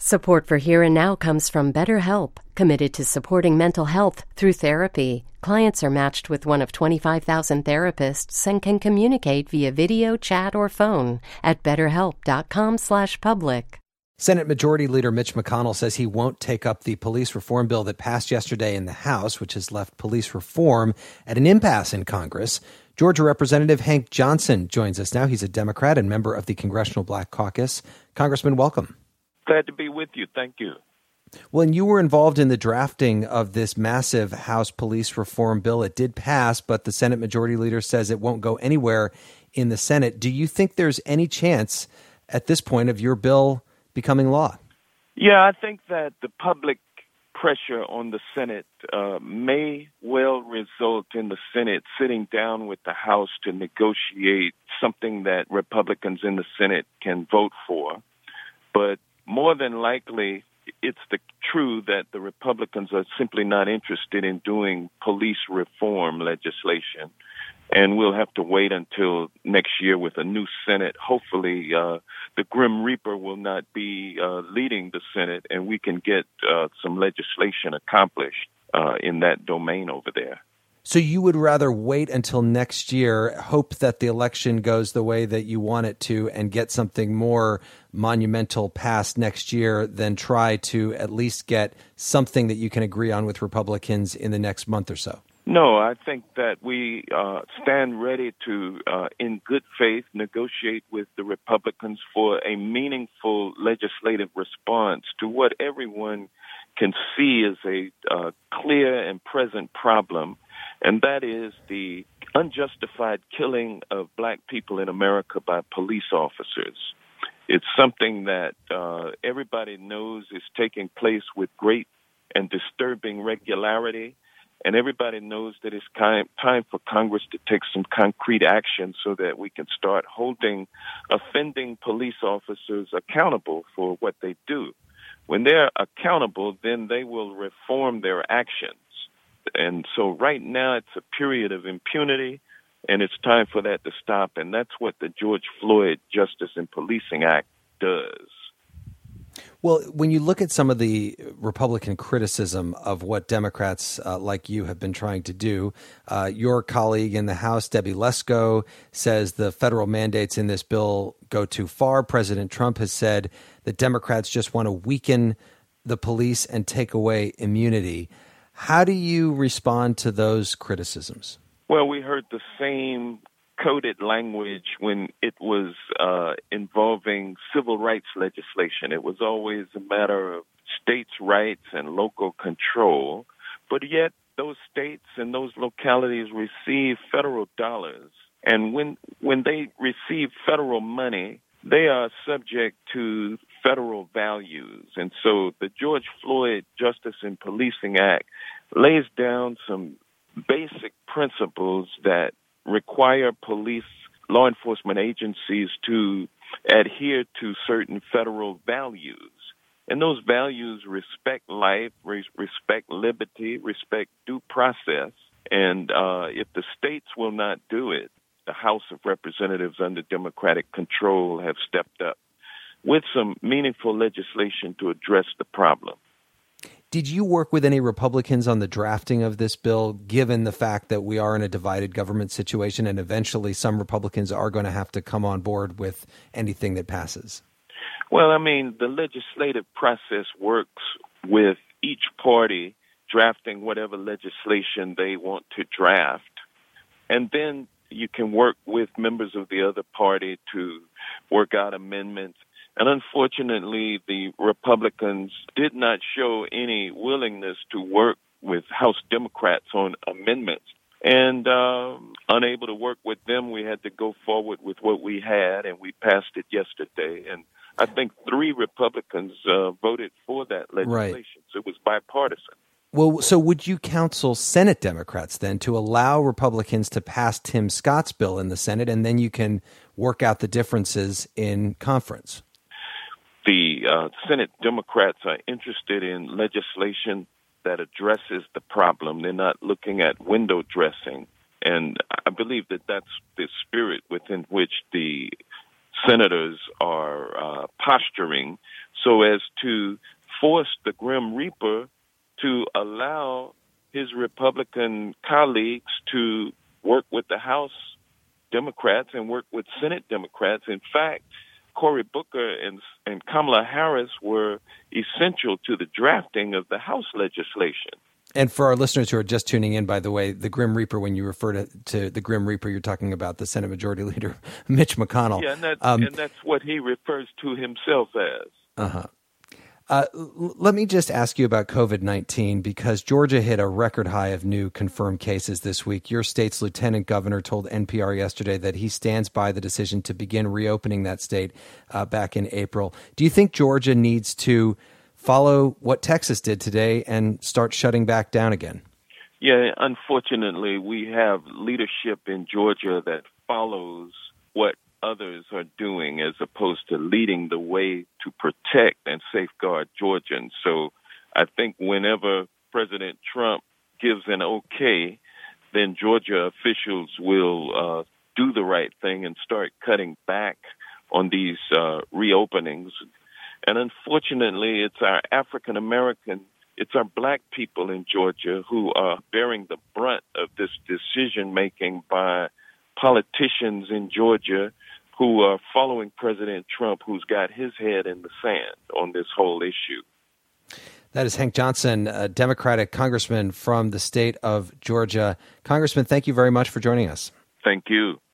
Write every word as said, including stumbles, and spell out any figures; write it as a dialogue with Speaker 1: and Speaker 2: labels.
Speaker 1: Support for Here and Now comes from BetterHelp, committed to supporting mental health through therapy. Clients are matched with one of twenty-five thousand therapists and can communicate via video, chat, or phone at betterhelp.com slash public.
Speaker 2: Senate Majority Leader Mitch McConnell says he won't take up the police reform bill that passed yesterday in the House, which has left police reform at an impasse in Congress. Georgia Representative Hank Johnson joins us now. He's a Democrat and member of the Congressional Black Caucus. Congressman, welcome.
Speaker 3: Glad to be with you. Thank you.
Speaker 2: Well, and you were involved in the drafting of this massive House police reform bill. It did pass, but the Senate Majority Leader says it won't go anywhere in the Senate. Do you think there's any chance at this point of your bill becoming law?
Speaker 3: Yeah, I think that the public pressure on the Senate uh, may well result in the Senate sitting down with the House to negotiate something that Republicans in the Senate can vote for. But more than likely, it's the true that the Republicans are simply not interested in doing police reform legislation. And we'll have to wait until next year with a new Senate. Hopefully, uh, the Grim Reaper will not be uh, leading the Senate, and we can get uh, some legislation accomplished uh, in that domain over there.
Speaker 2: So you would rather wait until next year, hope that the election goes the way that you want it to, and get something more monumental passed next year than try to at least get something that you can agree on with Republicans in the next month or so?
Speaker 3: No, I think that we uh, stand ready to, uh, in good faith, negotiate with the Republicans for a meaningful legislative response to what everyone can see as a uh, clear and present problem, and that is the unjustified killing of black people in America by police officers. It's something that uh, everybody knows is taking place with great and disturbing regularity. And everybody knows that it's time for Congress to take some concrete action so that we can start holding offending police officers accountable for what they do. When they're accountable, then they will reform their actions. And so right now it's a period of impunity, and it's time for that to stop. And that's what the George Floyd Justice and Policing Act does.
Speaker 2: Well, when you look at some of the Republican criticism of what Democrats uh, like you have been trying to do, uh, your colleague in the House, Debbie Lesko, says the federal mandates in this bill go too far. President Trump has said that Democrats just want to weaken the police and take away immunity. How do you respond to those criticisms?
Speaker 3: Well, we heard the same coded language when it was uh, involving civil rights legislation. It was always a matter of states' rights and local control, but yet those states and those localities receive federal dollars. And when when they receive federal money, they are subject to federal values. And so the George Floyd Justice and Policing Act lays down some basic principles that require police law enforcement agencies to adhere to certain federal values. And those values respect life, respect liberty, respect due process. And uh, if the states will not do it, the House of Representatives under Democratic control have stepped up with some meaningful legislation to address the problem.
Speaker 2: Did you work with any Republicans on the drafting of this bill, given the fact that we are in a divided government situation and eventually some Republicans are going to have to come on board with anything that passes?
Speaker 3: Well, I mean, the legislative process works with each party drafting whatever legislation they want to draft. And then you can work with members of the other party to work out amendments. And unfortunately, the Republicans did not show any willingness to work with House Democrats on amendments. And uh, unable to work with them, we had to go forward with what we had, and we passed it yesterday. And I think three Republicans uh, voted for that legislation. Right. So it was bipartisan.
Speaker 2: Well, so would you counsel Senate Democrats then to allow Republicans to pass Tim Scott's bill in the Senate, and then you can work out the differences in conference?
Speaker 3: The uh, Senate Democrats are interested in legislation that addresses the problem. They're not looking at window dressing. And I believe that that's the spirit within which the senators are uh, posturing. so as to force the Grim Reaper to allow his Republican colleagues to work with the House Democrats and work with Senate Democrats. In fact, Cory Booker and, and Kamala Harris were essential to the drafting of the House legislation.
Speaker 2: And for our listeners who are just tuning in, by the way, the Grim Reaper, when you refer to, to the Grim Reaper, you're talking about the Senate Majority Leader, Mitch McConnell.
Speaker 3: Yeah, and, that,
Speaker 2: um,
Speaker 3: and that's what he refers to himself as.
Speaker 2: Uh-huh. Uh, l- let me just ask you about COVID nineteen, because Georgia hit a record high of new confirmed cases this week. Your state's lieutenant governor told N P R yesterday that he stands by the decision to begin reopening that state uh, back in April. Do you think Georgia needs to follow what Texas did today and start shutting back down again?
Speaker 3: Yeah, unfortunately, we have leadership in Georgia that follows what others are doing as opposed to leading the way to protect and safeguard Georgians. So I think whenever President Trump gives an okay, then Georgia officials will uh, do the right thing and start cutting back on these uh, reopenings. And unfortunately, it's our African American, it's our black people in Georgia who are bearing the brunt of this decision making by politicians in Georgia who are following President Trump, who's got his head in the sand on this whole issue.
Speaker 2: That is Hank Johnson, a Democratic congressman from the state of Georgia. Congressman, thank you very much for joining us.
Speaker 3: Thank you.